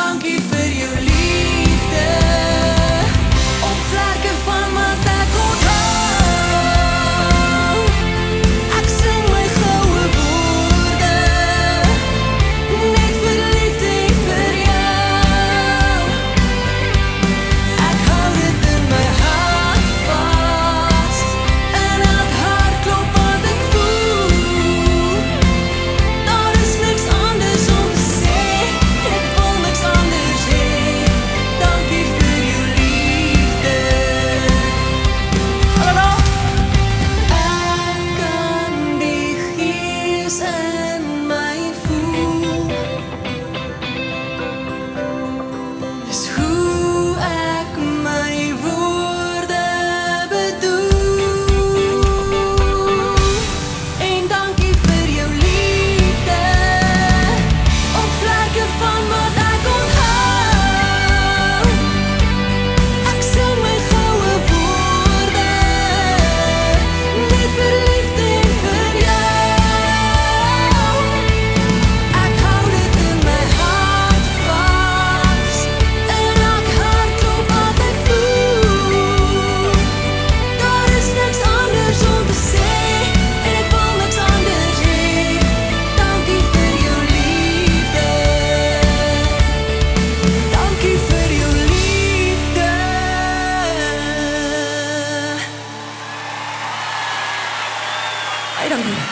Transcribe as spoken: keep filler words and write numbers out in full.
dankie vir jou liefde. Op vlerke van wat ek onthou. Ek sing my goue woorde, net vir liefde vir jou. Ek hou dit in my hart vas, en elk hartklop wat ek voel. Daar is niks anders om te sê, ek wil niks anders hê. Dankie vir jou liefde. Hallo. Ek kan die gees in my voel. Dis hoe ek my woorde bedoel. En dankie vir jou liefde, op vlerke van wat ek onthou. Ek sing my goue woorde, net vir liefde vir jou. Ek hou dit in my hart vas, en elk hartklop wat ek voel. Daar is niks anders om te sê, en ek wil niks anders hê. Dankie vir jou liefde. Dankie vir jou liefde. Baie dankie.